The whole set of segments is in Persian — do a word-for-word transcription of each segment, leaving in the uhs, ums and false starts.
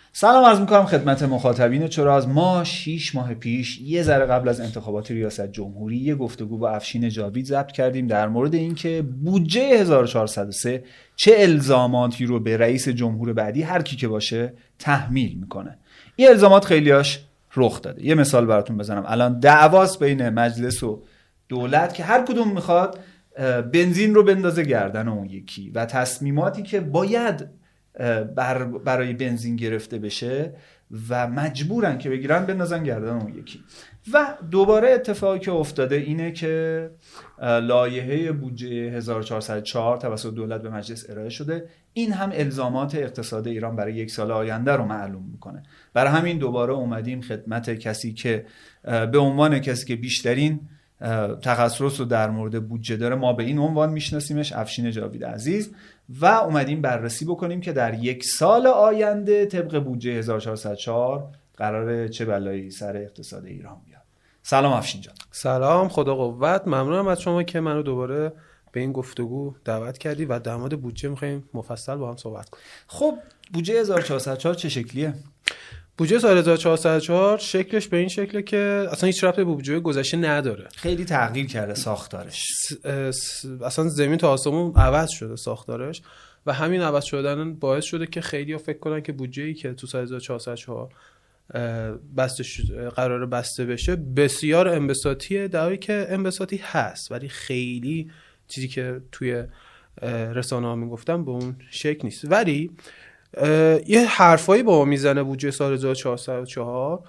سلام عرض میکنم خدمت مخاطبین چرا از ما شش ماه پیش یه ذره قبل از انتخابات ریاست جمهوری یه گفتگو با افشین جاوید ضبط کردیم در مورد اینکه بودجه هزار و چهارصد و سه چه الزاماتی رو به رئیس جمهور بعدی هر کی که باشه تحمیل میکنه. این الزامات خیلیاش رخ داده. یه مثال براتون بزنم. الان دعواست بین مجلس و دولت که هر کدوم میخواد بنزین رو بندازه گردن اون یکی و تصمیماتی که باید بر برای بنزین گرفته بشه و مجبورن که بگیرن بندازن گردن اون یکی. و دوباره اتفاقی که افتاده اینه که لایحه بودجه هزار و چهارصد و چهار توسط دولت به مجلس ارائه شده. این هم الزامات اقتصاد ایران برای یک سال آینده رو معلوم میکنه. برای همین دوباره اومدیم خدمت کسی که به عنوان کسی که بیشترین تخصص رو در مورد بودجه داره ما به این عنوان میشناسیمش، افشین جاوید عزیز، و اومدیم بررسی بکنیم که در یک سال آینده طبق بودجه هزار و چهارصد و چهار قراره چه بلایی سر اقتصاد ایران بیاد. سلام افشین جان. سلام، خدا قوت. ممنونم از شما که منو دوباره به این گفتگو دعوت کردی و در مورد بودجه می‌خوایم مفصل با هم صحبت کنیم. خب بودجه هزار و چهارصد و چهار چه شکلیه؟ بودجه سال هزار و چهارصد و چهار شکلش به این شکله که اصلا هیچ ربطی به بودجه گذشته نداره. خیلی تغییر کرده ساختارش. اصلا زمین تا آسمون عوض شده ساختارش و همین عوض شدن باعث شده که خیلی‌ها فکر کنن که بودجه‌ای که تو سال هزار و چهارصد و چهار بسته قراره بسته بشه بسیار انبساطیه، در حالی که انبساطی هست ولی خیلی چیزی که توی رسانه‌ها میگفتن به اون شکل نیست. ولی یه حرفایی با ما میزنه بودجه سال هزار و چهارصد و چهار.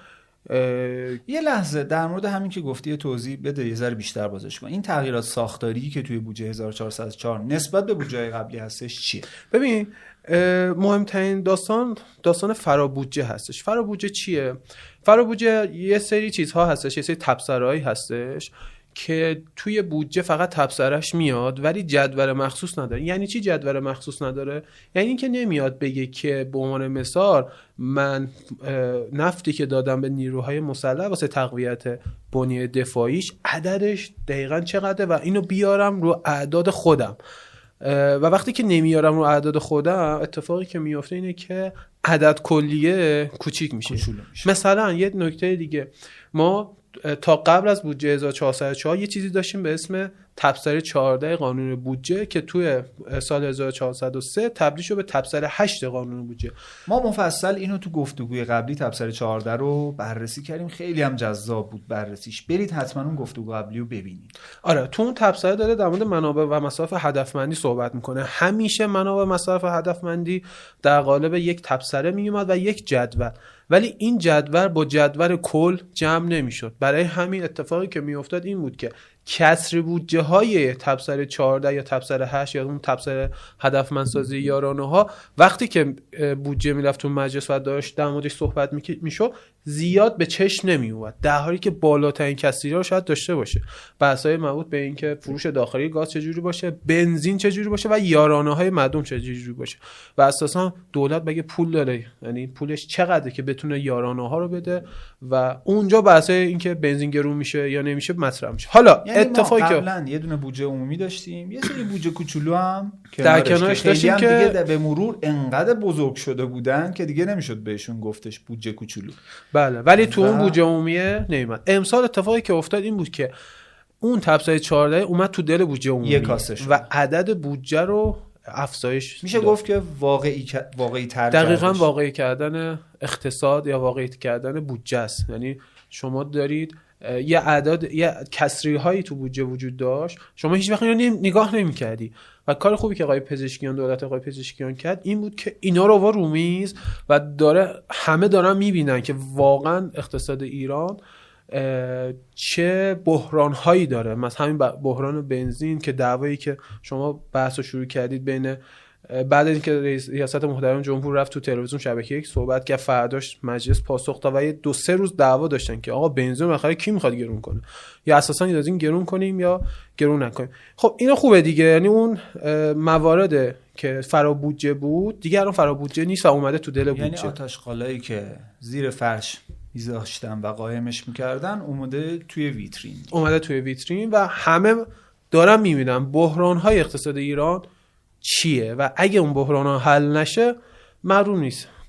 یه لحظه در مورد همین که گفتی توضیح بده، یه ذره بیشتر بازش کن. این تغییرات ساختاری که توی بودجه هزار و چهارصد و چهار نسبت به بودجه قبلی هستش چیه؟ ببین، مهمترین داستان داستان فرابودجه هستش. فرابودجه چیه؟ فرابودجه یه سری چیزها هستش، یه سری تبصره‌ای هستش که توی بودجه فقط تبصرهش میاد ولی جدول مخصوص نداره. یعنی چی جدول مخصوص نداره؟ یعنی اینکه نمیاد بگه که به عنوان مثال من نفتی که دادم به نیروهای مسلح واسه تقویت بنیه دفاعیش عددش دقیقاً چقدره و اینو بیارم رو اعداد خودم. و وقتی که نمیارم رو اعداد خودم، اتفاقی که میفته اینه که عدد کلیه کوچیک میشه. میشه. مثلا یه نکته دیگه، ما تا قبل از بودجه هزار و چهارصد و چهار یه چیزی داشتیم به اسم تبصره چهارده قانون بودجه که توی سال هزار و چهارصد و سه تبدیل شد به تبصره هشت قانون بودجه. ما مفصل اینو تو گفتگوی قبلی تبصره چهارده رو بررسی کردیم، خیلی هم جذاب بود بررسیش. برید حتما اون گفتگو قبلی رو ببینید. آره، تو اون تبصره داره در مورد منابع و مصارف هدفمندی صحبت میکنه. همیشه منابع و مصارف هدفمندی در قالب یک تبصره میومد و یک جدول، ولی این جدول با جدول کل جمع نمیشد. برای همین اتفاقی که میافتاد این بود که کسر بودجه های تبصره چهارده یا تبصره هشت یا اون تبصره هدفمندسازی یارانه ها وقتی که بودجه میرفت تو مجلس و داشت در موردش صحبت میشد زیاد به چشم نمیومد، در حالی که بالاترین کسری رو شاید داشته باشه. بحث‌های مربوط به این که فروش داخلی گاز چجوری باشه، بنزین چجوری باشه و یارانه های مردم چجوری باشه و اساسا دولت بگه پول داره، یعنی پولش چقدره که بتونه یارانه ها رو بده و اونجا بحث‌های این که بنزین گرون میشه یا نمیشه مطرح میشه. حالا یعنی اتفاقی که قبلا یه دونه بودجه عمومی داشتیم، یه سری بودجه کوچولو هم در کنارش داشتیم که دیگه به مرور انقدر بزرگ شده بودن که دیگه نمیشد بهشون گفتش بودجه کوچولو. بله، ولی تو اون بودجه عمومیه نمیاد. امسال اتفاقی که افتاد این بود که اون تبصره چهارده اومد تو دل بودجه عمومی و عدد بودجه رو افزایش میشه گفت که واقعی واقعی تر دقیقاً واقعی کردن اقتصاد یا واقعی کردن بودجه است. یعنی شما دارید یه اعداد یه کسری هایی تو بودجه وجود داشت، شما هیچ وقت اینو نگاه نمی‌کردی و کار خوبی که آقای پزشکیان دولت آقای پزشکیان کرد این بود که اینا رو آورد رو میز و داره همه دارن میبینن که واقعا اقتصاد ایران چه بحران هایی داره. مثلا همین بحران بنزین که دعوایی که شما بحثو شروع کردید بین بعد از اینکه ریاست محترم جمهور رفت تو تلویزیون شبکه یک صحبت کرد، فرداش مجلس پاسخ داد و یه دو سه روز دعوا داشتن که آقا بنزین بالاخره کی میخواد گرون کنه، یا اساسا این گرون کنیم یا گرون نکنیم. خب اینو خوبه دیگه، یعنی اون موارد که فرا بودجه بود دیگه الان فرا بودجه نیست و اومده تو دل بودجه. یعنی آتش‌قالایی که زیر فرش میذاشتن و قایمش میکردن اومده توی ویترین اومده توی ویترین و همه دارن میبینن بحران‌های اقتصاد ایران چیه و اگه اون بحران‌ها حل نشه معلوم نیست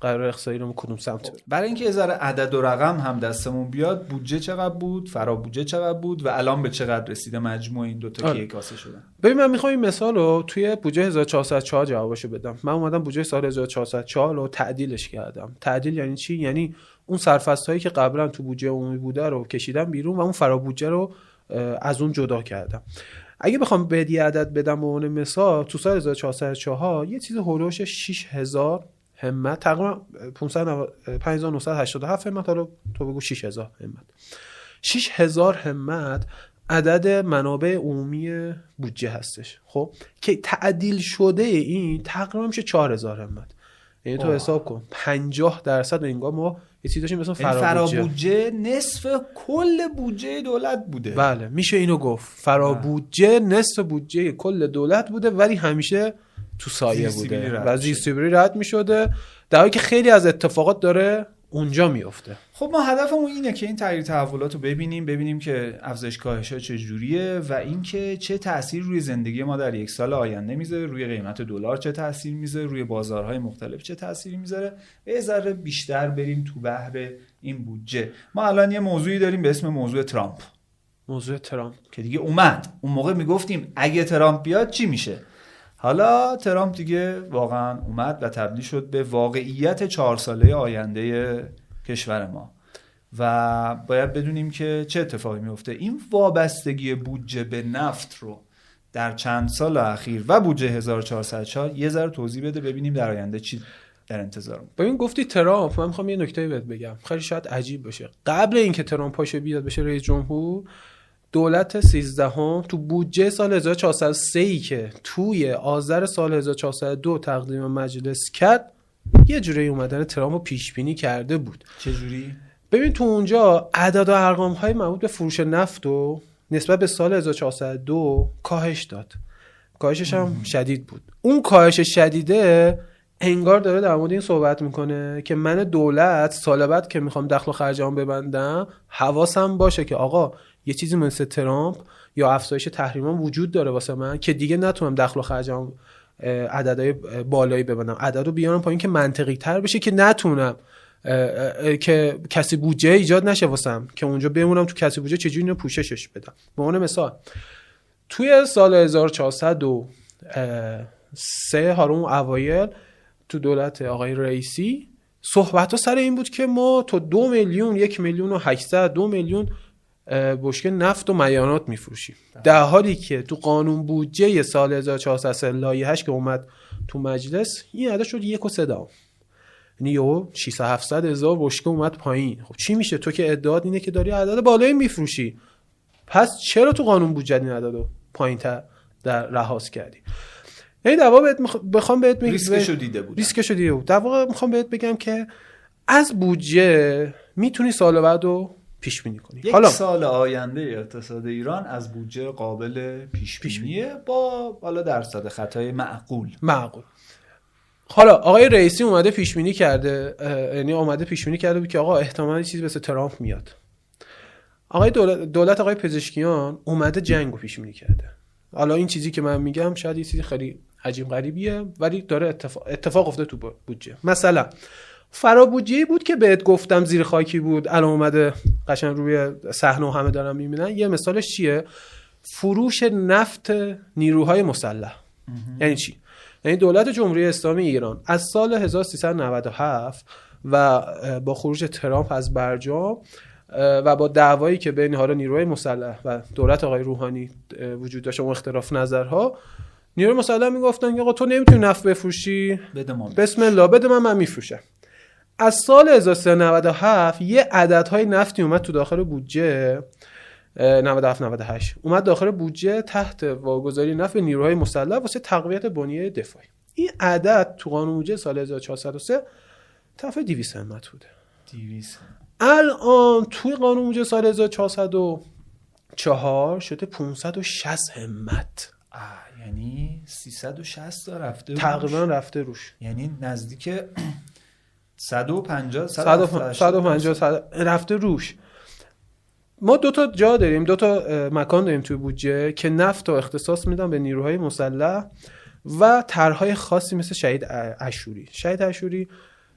قرار اقصایی رو کدوم سمت بریم. برای اینکه یه ذره عدد و رقم هم دستمون بیاد، بودجه چقدر بود، فرا بودجه چقدر بود و الان به چقدر رسیده مجموع این دو تا که یک کاسه شدن؟ ببین من میخوام این مثال رو توی بودجه هزار و چهارصد و چهار جوابشو بدم. من اومدم بودجه سال هزار و چهارصد و چهار رو تعدیلش کردم. تعدیل یعنی چی؟ یعنی اون سرفصل‌هایی که قبلا تو بودجه عمومی بوده رو کشیدم بیرون و اون فرا بودجه رو از اون جدا کردم. اگه بخوام به یه عدد بدم به عنوان مثال، تو سال هزار و چهارصد و چهار یه چیز هولوش شش هزار همت، تقریبا پانصد و پنج هزار و نهصد و هشتاد و هفت همت، حالا تو بگو شش هزار همت. شش هزار همت عدد منابع عمومی بودجه هستش، خب که تعدیل شده این تقریبا میشه چهار هزار همت. یعنی تو حساب کن پنجاه درصد انگار ما یه چیزی داشتیم مثلا فرا بودجه. بودجه نصف کل بودجه دولت بوده. بله میشه اینو گفت، فرا بودجه نصف بودجه کل دولت بوده ولی همیشه تو سایه بوده و زیر سیبری رد میشده، در حالی که خیلی از اتفاقات داره اونجا میفته. خب ما هدفمون اینه که این تغییر تحولات رو ببینیم ببینیم که افزایش کاهش‌ها چه جوریه و اینکه چه تأثیر روی زندگی ما در یک سال آینده میذاره، روی قیمت دلار چه تأثیر میذاره، روی بازارهای مختلف چه تأثیری میذاره. یه ذره بیشتر بریم تو بحر این بودجه. ما الان یه موضوعی داریم به اسم موضوع ترامپ. موضوع ترامپ که دیگه اومد. اون موقع میگفتیم اگه ترامپ بیاد چی میشه؟ حالا ترامپ دیگه واقعا اومد و تبدیل شد به واقعیت چهار ساله آینده کشور ما و باید بدونیم که چه اتفاقی میفته. این وابستگی بودجه به نفت رو در چند سال اخیر و بودجه هزار و چهارصد و چهار یه ذره توضیح بده ببینیم در آینده چی در انتظارم. ببین گفتی ترامپ، من میخوام یه نکته بهت بگم خیلی شاید عجیب باشه. قبل اینکه ترامپ پاشه بیاد بشه رئیس جمهور، دولت سیزدهم تو بودجه سال هزار و چهارصد و سه ای که توی آذر سال هزار و چهارصد و دو تقدیم مجلس کرد، یه جوری اومدن ترامپ رو پیش بینی کرده بود. چه جوری؟ ببین تو اونجا اعداد و ارقام های مربوط به فروش نفت رو نسبت به سال هزار و چهارصد و دو کاهش داد. کاهشش هم شدید بود. اون کاهش شدیده انگار داره در مورد این صحبت میکنه که من دولت سال بعد که میخوام دخل و خرجام ببندم حواسم باشه که آقا یه چیزی مثل ترامپ یا افزایش تحریما وجود داره واسه من که دیگه نتونم دخل و خرجام عددهای بالایی ببندم، عدد رو بیارم پایین که منطقی تر بشه که نتونم که کسی بودجه ایجاد نشه واسم که اونجا بمونم تو کسی بودجه چجوری اینو پوششش بدم. به عنوان مثال توی سال هزار و چهارصد و سه هارون اوایل تو دولت آقای رئیسی صحبت ها سر این بود که ما تو دو میلیون یک میلیون و هشتصد دو میلیون بشکه نفت و معدنیات میفروشیم، در حالی که تو قانون بودجه سال هزار و چهارصد و سه لایحه‌اش که اومد تو مجلس این عدد شد یک و سه دهم، یعنی یهو ششصد هفتصد هزار بشکه اومد پایین. خب چی میشه؟ تو که ادعات اینه که داری عدد بالایی میفروشی، پس چرا تو قانون بودجه این عددو پایین‌تر در لحاظ کردی؟ یعنی در واقع بخوام بهت بگم ریسکشو دیده بود. ریسکشو دیده بود. در واقع میخوام بهت بگم که از بودجه میتونی سال بعدو پیش بینی کنی. یک حالا سال آینده اقتصاد ایران از بودجه قابل پیش بینیه با بالا درصد خطای معقول. معقول. حالا آقای رئیسی اومده پیش بینی کرده، یعنی اومده پیش بینی کرده بود که آقا احتمالاً چیزی مثل ترامپ میاد. آقای دولت, دولت آقای پزشکیان اومده جنگو پیش بینی کرده. حالا این چیزی که من میگم شاید یه چیزی خیلی عجیب غریبیه ولی داره اتفاق اتفاق افتاده تو بودجه. مثلا فرا بودجه‌ای بود که بهت گفتم زیر خاکی بود، الان اومده قشنگ روی صحنه و همه دارن میبینن. یه مثالش چیه؟ فروش نفت نیروهای مسلح. یعنی چی؟ یعنی دولت جمهوری اسلامی ایران از سال هزار و سیصد و نود و هفت و با خروج ترامپ از برجام و با دعوایی که بین حالا نیروهای مسلح و دولت آقای روحانی وجود داشت و اختلاف نظرها، نیروهای مسلح میگفتن که آقا تو نمیتونی نفت بفروشی، بده ما بسم الله بده من من میفروشم. از سال هزار و سیصد و نود و هفت یه عددهای نفتی اومد تو داخل بودجه، نود و هفت نود و هشت اومد داخل بودجه تحت واگذاری نفت به نیروهای مسلح واسه تقویت بنیه دفاعی. این عدد تو قانون بودجه سال هزار و چهارصد و سه طرف دویست همت بوده. دویست الان توی قانون بودجه سال هزار و چهارصد و چهار شده پانصد و شصت همت. یعنی سیصد و شصت تا رفته تقریبا رفته روش، یعنی نزدیک صد و پنجاه صد و پنجاه رفته روش. ما دو تا جا داریم، دو تا مکان داریم توی بودجه که نفت رو اختصاص میدن به نیروهای مسلح و طرحهای خاصی مثل شهید عاشوری. شهید عاشوری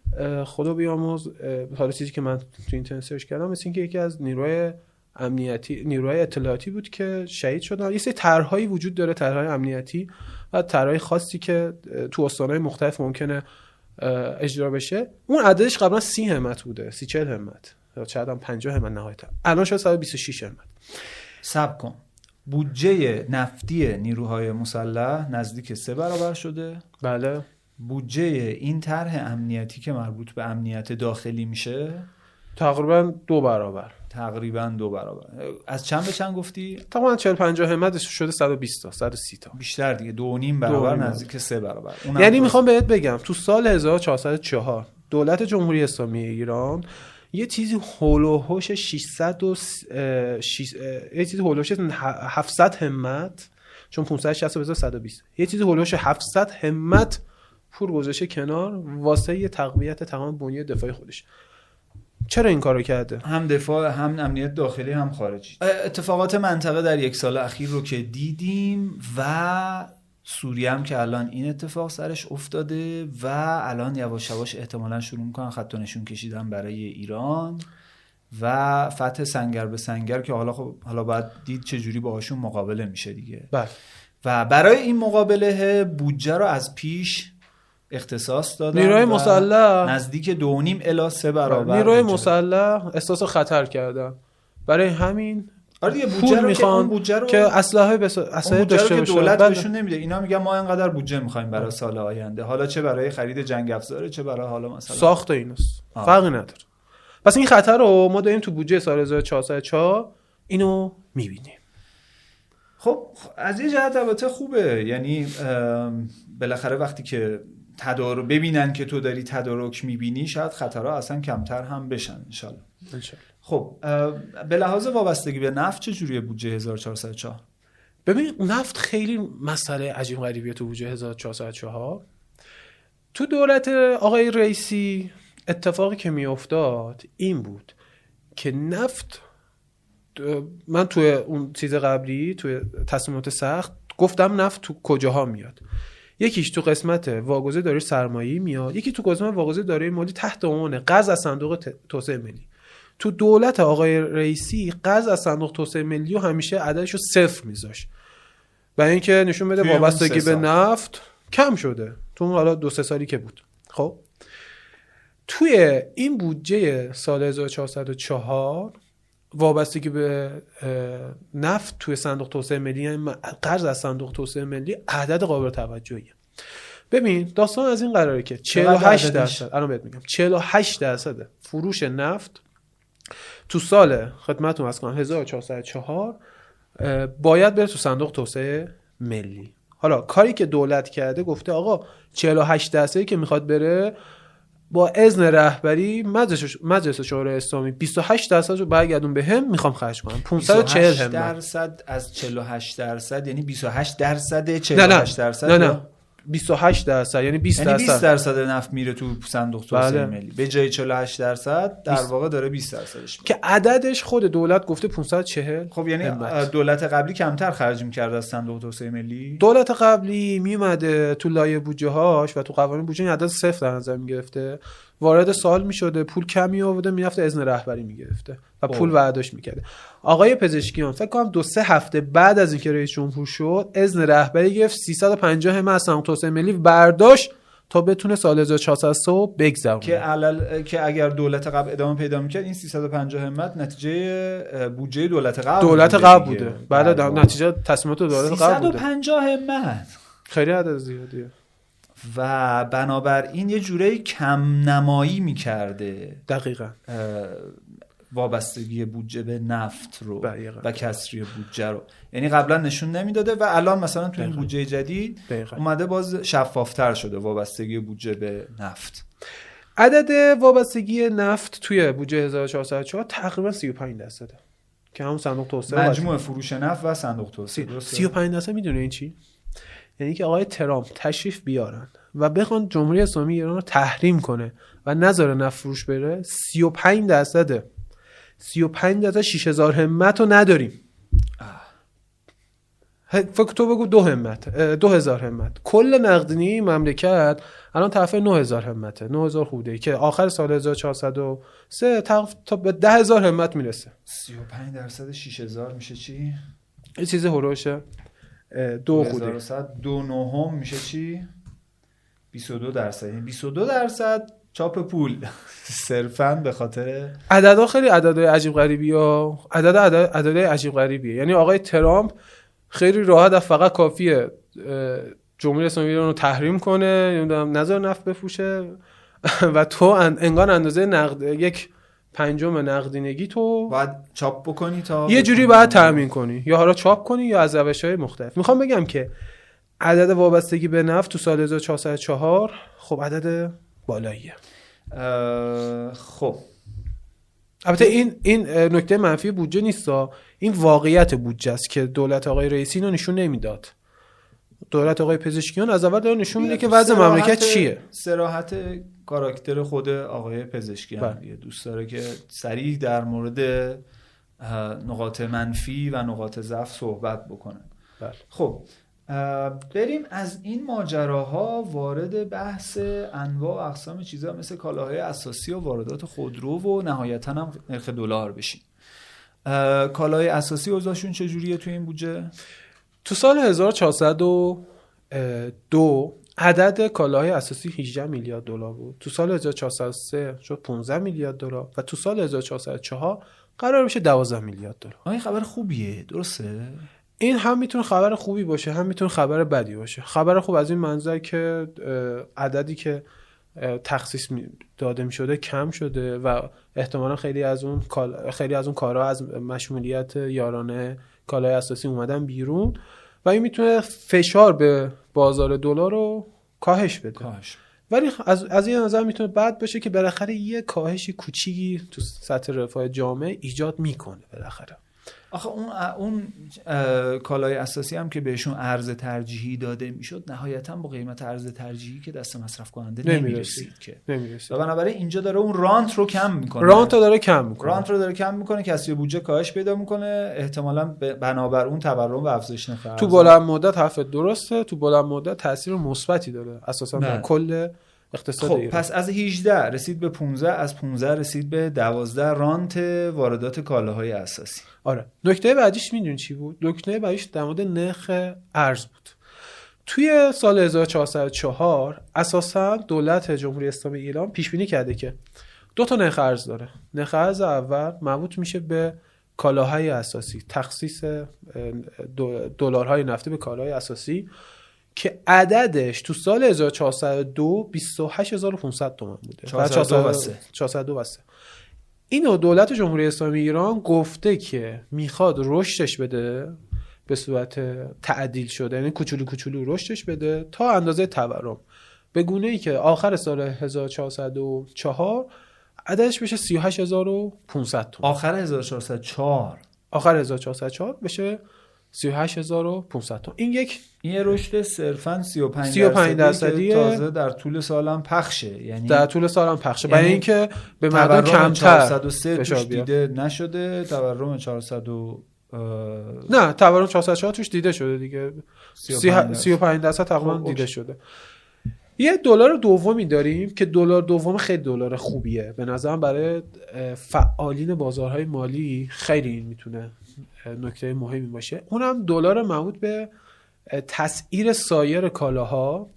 خدا بیامرز، حالا چیزی که من تو اینترنت سرچ کردم مثل اینکه یکی از نیروهای امنیتی نیروهای اطلاعاتی بود که شهید شدن. یه سری طرح‌هایی وجود داره، طرح‌های امنیتی و طرح‌های خاصی که تو استان‌های مختلف ممکنه اجرا بشه. اون عددش قبلا سی همت بوده، سی چهل همت یا شاید هم پنجاه همت نهایتا، الان شده صد و بیست و شش همت. صبر کن، بودجه نفتی نیروهای مسلح نزدیک سه برابر شده. بله. بودجه این طرح امنیتی که مربوط به امنیت داخلی میشه تقریبا دو برابر. تقریبا دو برابر. از چند به چند گفتی؟ تقریبا چهل پنجاه همت شده صد و بیست تا صد و سی تا. بیشتر دیگه، دو و نیم برابر، نزدیک سه برابر. یعنی میخوام بهت بگم تو سال هزار و چهارصد و چهار دولت جمهوری اسلامی ایران یه چیزی هولوحش ششصد و شش یه چیزی هولوحش هفتصد همت، چون پانصد و شصت بذار صد و بیست، یه چیزی هولوحش هفتصد همت پول گذاشته کنار واسه یه تقویت تمام بنیه دفاعی خودش. چرا این کارو کرده؟ هم دفاع، هم امنیت داخلی، هم خارجی. اتفاقات منطقه در یک سال اخیر رو که دیدیم و سوریه هم که الان این اتفاق سرش افتاده و الان یواش یواش احتمالاً شروع میکنن خط و نشون کشیدن برای ایران و فتح سنگر به سنگر که حالا خب حالا باید دید چه جوری باهاشون مقابله میشه دیگه. بله. و برای این مقابله بودجه رو از پیش اختصاص دادن. نیروهای مسلح نزدیک دو نیم الی سه برابر. نیروهای مسلح احساس خطر کردن، برای همین آره دیگه بودجه رو میخوان بودجه رو که اسلحه بس اسلحه داشته باشه. دولت بهشون نمیده، اینا میگن ما اینقدر بودجه میخوایم برای سال آینده، حالا چه برای خرید جنگ افزاره چه برای حالا مثلا ساخت ایناست، فرقی نداره. پس این خطر رو ما داریم تو بودجه سال هزار و چهارصد و چهار اینو میبینیم. خب از یه جهت البته خوبه، یعنی بالاخره وقتی که تدارک ببینن که تو داری تدارک میبینی شاید خطرها اصلا کمتر هم بشن انشالله. انشالله. خب به لحاظ وابستگی به نفت چه جوریه بودجه هزار و چهارصد و چهار؟ ببین نفت خیلی مسئله عجیب غریبیه تو بودجه هزار و چهارصد و چهار. تو دولت آقای رئیسی اتفاقی که میافتاد این بود که نفت، من توی اون چیز قبلی توی تصمیمات سخت گفتم نفت تو کجاها میاد. یکیش تو قسمت واگذاری دارای سرمایه‌ای میاد، یکی تو قسمت واگذاری دارای مالی تحت عنوان قرض از صندوق توسعه ملی. تو دولت آقای رئیسی قرض از صندوق توسعه ملی رو همیشه عددشو صفر میذاش، برای اینکه نشون بده وابستگی به نفت کم شده تو حالا دو سه سالی که بود. خب توی این بودجه سال هزار و چهارصد و چهار وابستگی به نفت توی صندوق توسعه ملی، یعنی قرض از صندوق توسعه ملی، عدد قابل توجهیه. ببین داستان از این قراره که چهل و هشت درصد الان بهت میگم چهل و هشت درصد فروش نفت تو سال خدمتتون از کنم هزار و چهارصد و چهار باید بره تو صندوق توسعه ملی. حالا کاری که دولت کرده گفته آقا چهل و هشت درصدی که میخواد بره با اذن رهبری مجلس مجلس شورای اسلامی بیست و هشت درصد رو برگردون به هم میخوام خرج کنم. پانصد و چهل همت درصد از چهل و هشت درصد یعنی بیست و هشت درصد چهل و هشت درصد. نه نه بیست و هشت درصد یعنی بیست درصد، یعنی بیست درصد نفت میره تو صندوق توسعه بله. ملی به جای چهل و هشت درصد در واقع داره بیست درصدش که عددش خود دولت گفته پانصد و چهل. خب یعنی همت. دولت قبلی کمتر خرج می‌کرد از صندوق توسعه ملی. دولت قبلی میومده تو لایه بودجه هاش و تو قوانین بودجه عدد صفر در نظر میگرفته، وارد سال میشده پول کمی آورده میرفته اذن رهبری میگرفته و پول برداشت میکرده. آقای پزشکیان فکر کنم دو سه هفته بعد از اینکه رئیس جمهور شد اذن رهبری گرفت سیصد و پنجاه همت از صندوق توسعه ملی برداشت تا بتونه سال هزار و چهارصد و سه بگذرونه که علل که اگر دولت قبل ادامه پیدا میکرد این سیصد و پنجاه همت نتیجه بودجه دولت قبل دولت قبل بوده. بله نتیجه تصمیمات دولت قبل بوده. سیصد و پنجاه همت خیلی عدد زیادیه و بنابراین یه جوری کم نمایی میکرده دقیقاً وابستگی بودجه به نفت رو دقیقا. و کسری بودجه رو، یعنی قبلا نشون نمیداده و الان مثلا تو این بودجه جدید دقیقا. اومده باز شفافتر شده وابستگی بودجه به نفت. عدد وابستگی نفت توی بودجه هزار و چهارصد و چهار تقریبا سی و پنج درصده که همون صندوق توسعه مجموع فروش نفت و صندوق توسعه. سی و پنج درصد میدونه این چی؟ یعنی که آقای ترامپ تشریف بیارن و بخوان جمهوری اسلامی ایران رو تحریم کنه و نذاره نفت فروش بره، سی و پنج درصده. سی و پنج درصد شش هزار همت رو نداریم. فکر تو بگو دو همت دو هزار همت کل نقدینگی مملکت الان طرف نه هزار همته، نه هزار خوده که آخر سال هزار و چهارصد و سه تا به ده هزار همت میرسه. سی و پنج درصد شش هزار میشه چی؟ این چیز هروشه دو خوده دو نهم میشه چی؟ بیست و دو درصد. یعنی بیست و دو درصد چاپ پول صرفاً به خاطر عددا خیلی عددهای عجیب غریبی ها عدد عددهای عجیب غریبیه. یعنی آقای ترامپ خیلی راحت فقط کافیه جمهوری اسلامی ایران رو تحریم کنه، نمیدونم نذار نفت بفروشه و تو انگار اندازه نقد یک پنجم نقدینگی تو باید چاپ بکنی تا یه جوری باید تامین کنی، یا حالا چاپ کنی یا از روش‌های مختلف. میخوام بگم که عدد وابستگی به نفت تو سال هزار و چهارصد و چهار خب عدد بالاییه. خب البته این این نکته منفی بودجه نیستا، این واقعیت بودجه است که دولت آقای رئیسی اینو نشون نمیداد. دولت آقای پزشکیان از اول داره نشون میده که وضع مملکت چیه. صراحت کاراکتر خود آقای پزشکیان دیگه دوست داره که صریح در مورد نقاط منفی و نقاط ضعف صحبت بکنه. بله. خب بریم از این ماجراها وارد بحث انواع و اقسام چیزا مثل کالاهای اساسی و واردات خودرو و نهایتاً هم نرخ دلار بشیم. کالاهای اساسی اوضاعشون چجوریه تو این بودجه؟ تو سال هزار و چهارصد و دو عدد کالاهای اساسی هجده میلیارد دلار بود. تو سال هزار و چهارصد و سه شد پانزده میلیارد دلار و تو سال هزار و چهارصد و چهار قرار بشه دوازده میلیارد دلار. این خبر خوبیه، درسته؟ این هم میتونه خبر خوبی باشه، هم میتونه خبر بدی باشه. خبر خوب از این منظر که عددی که تخصیص داده میشده کم شده و احتمالا خیلی از اون خیلی از اون کارها از مشمولیت یارانه کالای اساسی اومدن بیرون و این میتونه فشار به بازار دلار رو کاهش بده. کاهش. ولی از از این نظر میتونه بد باشه که بالاخره یه کاهشی کوچیکی تو سطح رفاه جامعه ایجاد میکنه بالاخره. آخه اون اون کالای اساسی هم که بهشون ارز ترجیحی داده میشد نهایتا با قیمت ارز ترجیحی که دست مصرف کننده نمیرسید که نمیرسید. و بنابراین اینجا داره اون رانت رو کم میکنه. رانت رو داره کم میکنه. رانت رو داره کم میکنه، کسری بودجه کاهش پیدا میکنه، احتمالاً بنابر اون تورم و افزایش نرخ ارز. تو بلند مدت حرف درسته، تو بلند مدت تاثیر مثبتی داره اساسا در کل اقتصاد خب ایران. پس از هجده رسید به پانزده، از پانزده رسید به دوازده رانت واردات کالاهای اساسی. آره. نکته بعدیش میدونی چی بود؟ نکته بعدیش در مورد نرخ ارز بود. توی سال هزار و چهارصد و چهار اساسا دولت جمهوری اسلامی ایران پیش بینی کرده که دو تا نرخ ارز داره. نرخ ارز اول مربوط میشه به کالاهای اساسی، تخصیص دلارهای نفتی به کالاهای اساسی که عددش تو سال هزار و چهارصد و دو بیست و هشت هزار و پانصد تومان بوده. چهارصد و دو و سه. اینو دولت جمهوری اسلامی ایران گفته که میخواد رشدش بده به صورت تعدیل شده، یعنی کوچولو کوچولو رشدش بده تا اندازه تورم، به گونه ای که آخر سال هزار و چهارصد و چهار عددش بشه سی و هشت هزار و پانصد تومان. آخر هزار و چهارصد و چهار آخر هزار و چهارصد و چهار بشه سی و هشت هزار و پانصد تومان. این یک این رشد صرفاً سی و پنج درصدی تازه در طول سالم پخشه، یعنی در طول سالم پخشه برای اینکه به مردم کمتر چهارصد و سه توش دیده نشده، تورم چهارصد و نه تورم چهارصد و چهار توش دیده شده دیگه، سی و پنج درصد تقریبا دیده شده. یه دلار دومی داریم که دلار دوم خیلی دلار خوبیه به نظرم، برای فعالین بازارهای مالی خیلی این میتونه نکته مهمی باشه. اونم دلار مربوط به تسعیر سایر کالاها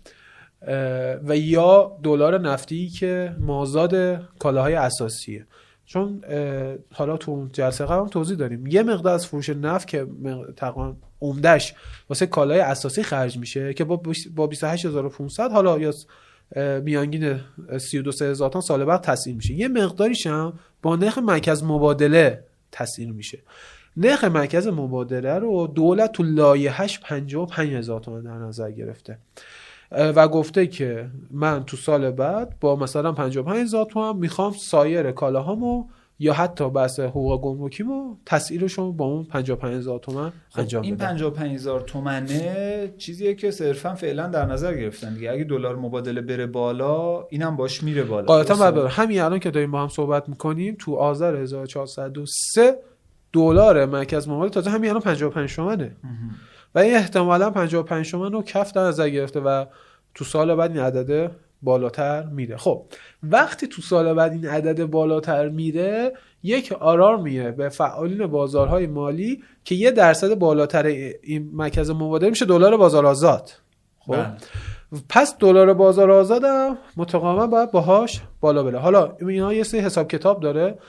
و یا دلار نفتی که مازاد کالاهای اساسیه. چون حالا تو جلسه قبل توضیح داریم یه مقدار از فروش نفت که تقریبا عمده‌اش واسه کالای اساسی خرج میشه که با با بیست و هشت هزار و پانصد حالا یا میانگین سی و دو هزار تا سال بعد تسعیر میشه. یه مقداریش هم با نرخ مرکز مبادله تسعیر میشه. نرخ مرکز مبادله رو دولت تو لایحه‌اش پنجاه و پنج هزار تومان در نظر گرفته و گفته که من تو سال بعد با مثلا پنجاه و پنج هزار تومان میخوام سایر کالاهامو یا حتی بحث حقوق گمرکیمو تسعیرشون با اون پنجاه و پنج هزار تومان انجام بدم. این پنجاه و پنج هزار تومانه چیزیه که صرفا فعلا در نظر گرفتن دیگه. اگه دلار مبادله بره بالا اینم باش میره بالا. غالبا بعد بره. همین الان که داریم با هم صحبت میکنیم تو آذر هزار و چهارصد و سه دلار مرکز مبادله تازه همین الان پنجاه و پنج تومانه. و این احتمالاً پنجاه و پنج تومن رو کف در نظر گرفته و تو سال بعد این عدد بالاتر میره. خب وقتی تو سال بعد این عدد بالاتر میره، یک آلارمیه به فعالین بازارهای مالی که یه درصد بالاتر این مرکز مبادله میشه دلار بازار آزاد. خب بله. پس دلار بازار آزاد هم متقابلا باید باهاش بالا بره. حالا اینا یه سری حساب کتاب داره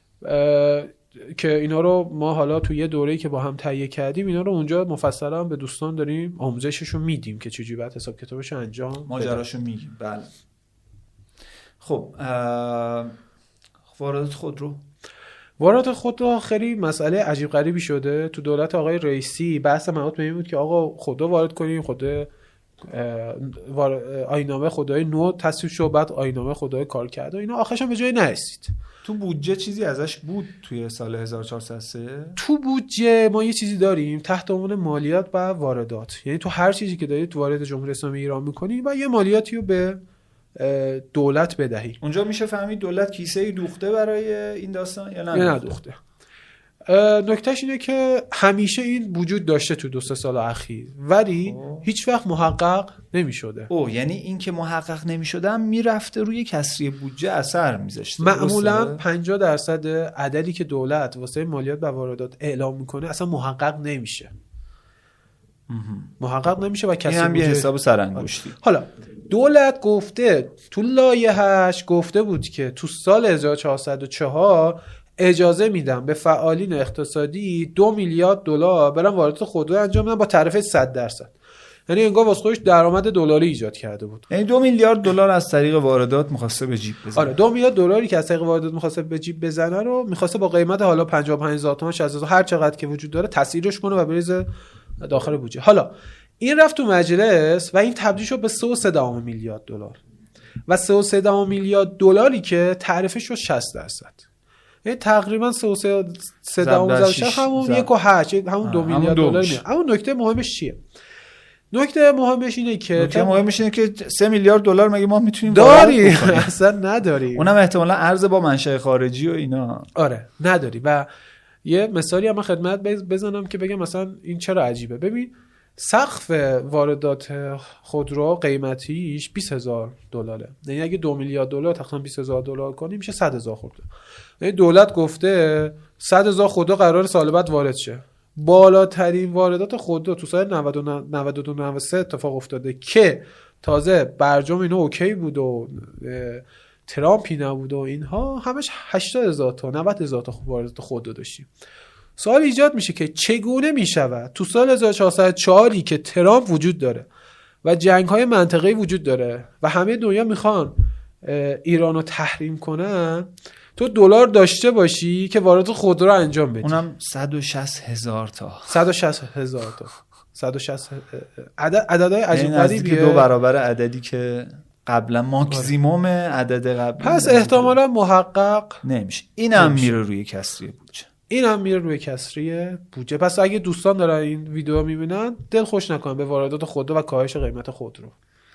که اینا رو ما حالا توی یه دوره‌ای که با هم تهیه کردیم اینا رو اونجا مفصلا به دوستان داریم آموزششو میدیم که چجوری باید حساب کتابش انجام ماجراشو میگیم. بله. خب واردات خودرو واردات خودرو خیلی مسئله عجیب غریبی شده. تو دولت آقای رئیسی بحث مباحث این بود که آقا خودرو وارد کنیم، خود آیین‌نامه خودروی نو تصویب شد، بعد آیین‌نامه خودروی کار کرد و اینا آخرش هم به جایی نرسید. تو بودجه چیزی ازش بود توی سال هزار و چهارصد و سه؟ تو بودجه ما یه چیزی داریم تحت عنوان مالیات و واردات، یعنی تو هر چیزی که دارید وارد جمهوری اسلامی ایران می‌کنی و یه مالیاتی رو به دولت بدهی. اونجا میشه فهمید دولت کیسه‌ای دوخته برای این داستان یا نه؟ یا ندوخته. نکتهش اینه که همیشه این وجود داشته تو دو سه سال اخیر ولی اوه. هیچ وقت محقق نمی شده. او یعنی این که محقق نمی شده میرفته روی کسری بودجه اثر میذاشته. معمولا پنجاه درصد عددی که دولت واسه مالیات و واردات اعلام میکنه اصلا محقق نمیشه. محقق نمیشه و کسری هم یه حساب سرانگشتی. حالا دولت گفته تو لایحه‌اش گفته بود که تو سال هزار و چهارصد و چهار اجازه میدم به فعالین اقتصادی دو میلیارد دلار برن واردات خودرو انجام بدن با تعرفه صد درصد. یعنی انگار واسه خودش درآمد دلاری ایجاد کرده بود. یعنی دو میلیارد دلار از طریق واردات می‌خواسته به جیب بزنه. آره دو میلیارد دلاری که از طریق واردات می‌خواسته به جیب بزنه رو می‌خواسته با قیمت حالا پنجاه و پنج هزار تومان شصت هزار هر چقدر که وجود داره تسعیرش کنه و بریزه داخل بودجه. حالا این رفت تو مجلس و این تبدیل شد به سه و سه میلیارد دلار. و سه و سه میلیارد دلاری که تعرفه‌ش شد شصت درصد. این تقریبا سه و سه دهم همون یک و هشت همون دو میلیارد دلار میاد. اما نکته مهمش چیه؟ نکته مهمش اینه که نکته مهمش اینه که سه میلیارد دلار مگه ما میتونیم داری؟ اصلا نداری. اونم احتمالاً ارز با منشأ خارجی و اینا. آره نداری. و یه مثالی هم خدمت بزنم که بگم مثلا این چرا عجیبه. ببین سقف واردات خودرو قیمتیش بیست هزار دلاره. یعنی اگه دو میلیارد دلار تقریبا بیست هزار دلار کنی میشه صد هزار خودرو. یعنی دولت گفته صد هزار خودرو قرار سال بعد وارد شه. بالاترین واردات خودرو تو سال نود و دو نود و سه اتفاق افتاده که تازه برجام اینو اوکی بود و ترامپی نبود و اینها همش هشتاد هزار تا نود هزار تا واردات خودرو داشتیم. سوال ایجاد میشه که چگونه میشود تو سال هزار و چهارصد و چهار که ترامپ وجود داره و جنگ‌های منطقه‌ای وجود داره و همه دنیا میخوان ایرانو تحریم کنن تو دلار داشته باشی که واردات خودرو رو انجام بدی. اونم صد و شصت هزار تا صد و شصت هزار تا صد و شصت عدد عددهای عجیب غریبیه. دو برابر عددی که قبلا ماکسیموم عدد قبلی. پس احتمالاً محقق نمیشه. اینم میره روی کسری بودجه. این هم میره روی کسری بودجه. پس اگه دوستان دارن این ویدیو میبینن دل خوش نکنن به واردات خودرو و کاهش قیمت خودرو.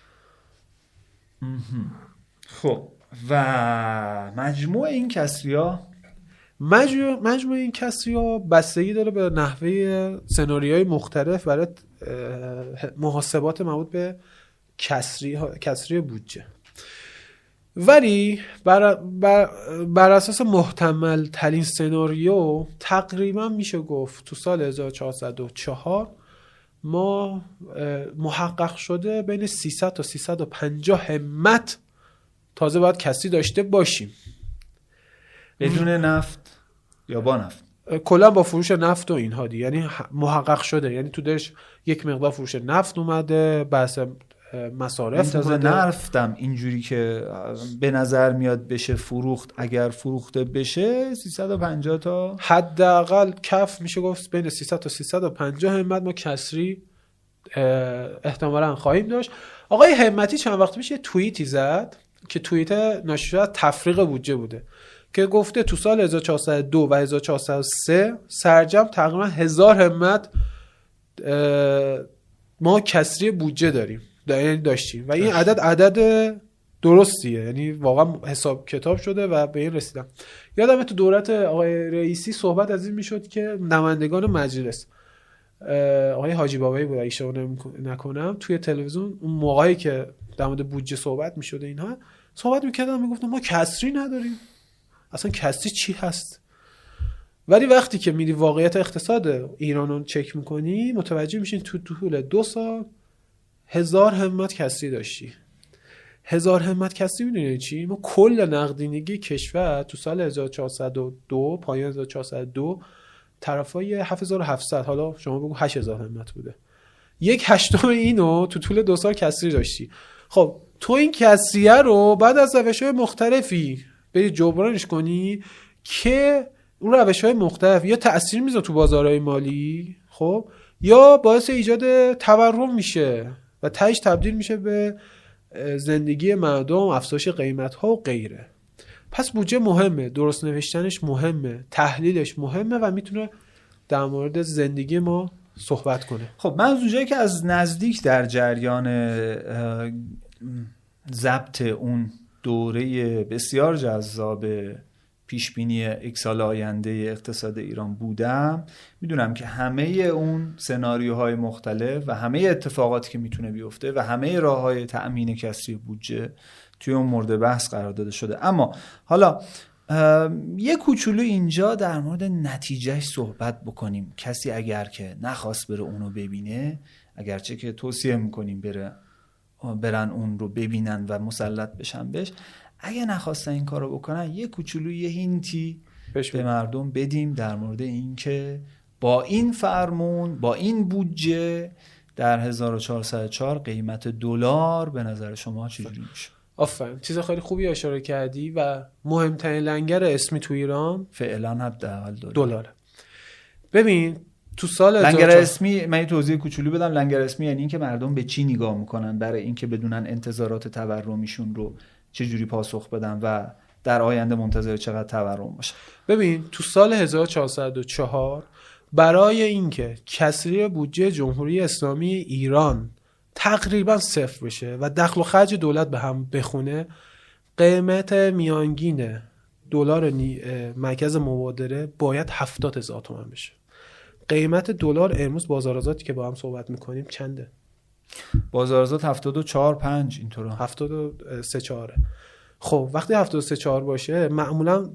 خب و مجموع این کسری‌ها مجموع مجموع این کسری‌ها بستگی داره به نحوه سناریوهای مختلف برای محاسبات مربوط به کسری کسری بودجه. ولی بر, بر, بر اساس محتمل ترین سناریو تقریبا میشه گفت تو سال هزار و چهارصد و چهار ما محقق شده بین سیصد تا سیصد و پنجاه همت تازه باید کسری داشته باشیم بدون نفت یا با نفت. کلا با فروش نفت و اینها دی، یعنی محقق شده، یعنی تو درش یک مقدار فروش نفت اومده، بحث مصارف تازه نرفتم اینجوری که به نظر میاد بشه فروخت. اگر فروخته بشه سیصد و پنجاه تا حداقل کف میشه گفت بین سیصد تا سیصد و پنجاه همت ما کسری احتمالاً خواهیم داشت. آقای همتی چند وقت پیش توییتی زد که توییت ناشی از تفریق بودجه بوده که گفته تو سال هزار و چهارصد و دو و هزار و چهارصد و سه سرجم تقریبا هزار همت ما کسری بودجه داریم داشتیم و این عدد عدد درستیه، یعنی واقعا حساب کتاب شده و به این رسیدم. یادمه تو دولت آقای رئیسی صحبت از این میشد که نمایندگان مجلس آقای حاجی بابایی بود اگه اشتباه نکنم، توی تلویزیون اون موقعی که در مورد بودجه صحبت می‌شد اینها صحبت می‌کردن، میگفتن ما کسری نداریم. اصلا کسری چی هست؟ ولی وقتی که میری واقعیت اقتصاد ایران رو چک می‌کنی متوجه میشین تو طول دو سال هزار همت کسری داشتی. هزار همت کسری میدونی چی؟ ما کل نقدینگی کشور تو سال هزار و چهارصد و دو پایان هزار و چهارصد و دو طرفای هفت هزار و هفتصد، حالا شما بگو هشت هزار همت بوده. یک هشتم اینو تو طول دو سال کسری داشتی. خب تو این کسریه رو بعد از روش‌های مختلفی بری جبرانش کنی که اون روش‌های مختلف یا تأثیر میذاره تو بازارهای مالی، خب، یا باعث ایجاد تورم میشه و تهش تبدیل میشه به زندگی مردم، افزایش قیمت‌ها و غیره. پس بودجه مهمه، درست نوشتنش مهمه، تحلیلش مهمه و میتونه در مورد زندگی ما صحبت کنه. خب من از اونجایی که از نزدیک در جریان ضبط اون دوره بسیار جذاب پیشبینی یک سال آینده اقتصاد ایران بودم، میدونم که همه اون سناریوهای مختلف و همه اتفاقاتی که میتونه بیفته و همه راههای تأمین کسری بودجه توی اون مورد بحث قرار داده شده. اما حالا یه کوچولو اینجا در مورد نتیجهش صحبت بکنیم. کسی اگر که نخواست بره اونو ببینه، اگرچه که توصیه میکنیم بره برن اون رو ببینن و مسلط بشن بهش، اگه نخواستن این کارو بکنن یه کوچولو یه هینتی به مردم بدیم در مورد این که با این فرمون، با این بودجه در هزار و چهارصد و چهار قیمت دلار به نظر شما چجوری میشه؟ آفرین، چیز خیلی خوبی اشاره کردی و مهمترین لنگر اسمی تو ایران فعلا حداقل دلار. دلاره. ببین تو سال لنگر اسمی، من یه توضیح کوچولو بدم. لنگر اسمی یعنی این که مردم به چی نگاه میکنن برای اینکه بدونن انتظارات تورمیشون رو چجوری پاسخ بدن و در آینده منتظر چقدر تورم باشه. ببین تو سال هزار و چهارصد و چهار برای اینکه کسری بودجه جمهوری اسلامی ایران تقریبا صفر بشه و دخل و خرج دولت به هم بخونه، قیمت میانگین دلار مرکز مبادله باید هفتاد هزار تومان بشه. قیمت دلار امروز بازارازاتی که با هم صحبت میکنیم چنده؟ بازارازات هفتاد و چهار پنج اینطوره، هفتاد و سه چهاره. خب وقتی هفتاد و سه چهار باشه معمولا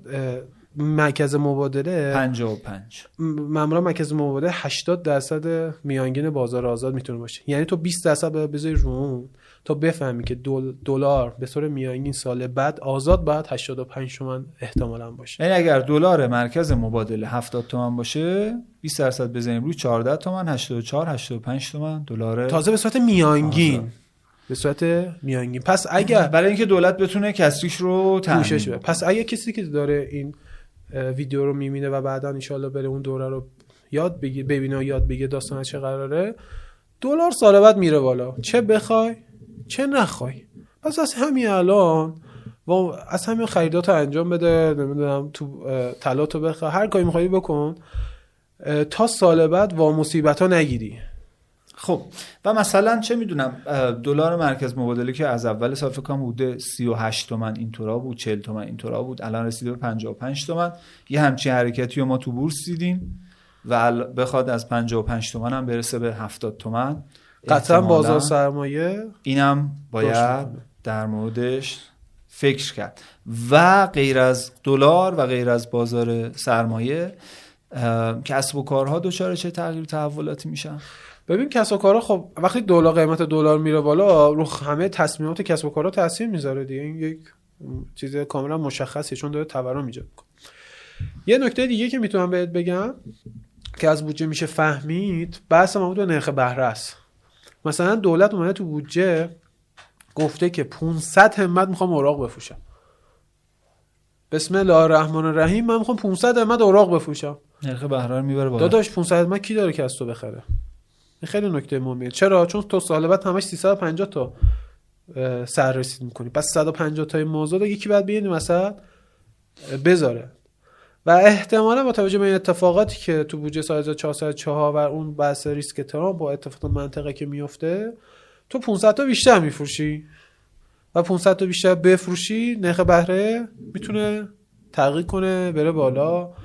مرکز مبادله پنجاه و پنج، معمولا مرکز مبادله هشتاد درصد میانگین بازار آزاد میتونه باشه. یعنی تو بیست درصد بذاری رو اون تا بفهمی که دلار به طور میانگین سال بعد آزاد باید هشتاد و پنج تومان احتمالاً باشه. یعنی اگر دلار مرکز مبادله هفتاد تومان باشه، بیست درصد بزنیم روی چهارده تومان، هشتاد و چهار هشتاد و پنج تومان دلار تازه به صورت میانگین آزاد. به صورت میانگین. پس اگر برای اینکه دولت بتونه کسریش رو تامین کنه، پس اگه کسی که داره این ویدیو رو میبینه و بعدا ان شاءالله بره اون دوره رو یاد بگیره، ببینه و یاد بگیره داستان چه قراره، دلار سال بعد میره بالا، چه بخوای چه نخوای. پس از همین الان و از همین خریدات انجام بده، نمیدونم تو طلا تو بخوای، هر کاری میخوای بکن تا سال بعد وا مصیبت ها نگیری. خب و مثلا چه میدونم دلار مرکز مبادله که از اول سال فکر کنم بوده سی و هشت تومن اینطورا بود، چهل تومن اینطورا بود، الان رسیده به پنجاه و پنج تومن. یه همچین حرکتی رو ما تو بورس دیدیم و بخواد از پنجاه و پنج تومن هم برسه به هفتاد تومن، قطعا بازار سرمایه اینم باید در موردش فکر کرد. و غیر از دلار و غیر از بازار سرمایه کسب و کارها دچار چه تغییر تحولاتی میشن؟ ببین کسب و کارها خب وقتی دلار قیمت دلار میره بالا رو همه تصمیمات کسب و کارها تاثیر میذاره دیگه. این یک چیز کاملا مشخصه چون داره تورم ایجاد میکنه. یه نکته دیگه که میتونم بهت بگم که از بودجه میشه فهمید، بحث مربوط به نرخ بهره است. مثلا دولت اومده تو بودجه گفته که پانصد همت میخوام اوراق بفروشم. بسم الله الرحمن الرحیم، من میخوام پانصد همت اوراق بفروشم. نرخ بهره رو میبره بالا. داداش پانصد همت کی داره که از تو بخره؟ این خیلی نکته مهمه. چرا؟ چون تو سال بعد همش سیصد و پنجاه تا سر رسید میکنی. پس صد و پنجاه تا موضوع یکی بعد بیاد مثلا بذاره. و احتمالا با توجه به این اتفاقاتی که تو بودجه سال هزار و چهارصد و چهار و اون بحث ریسک ترامپ با اتفاقات منطقه که میفته، تو پانصد تا بیشتر میفروشی و پانصد تا بیشتر بفروشی، نرخ بهره میتونه تغییر کنه بره بالا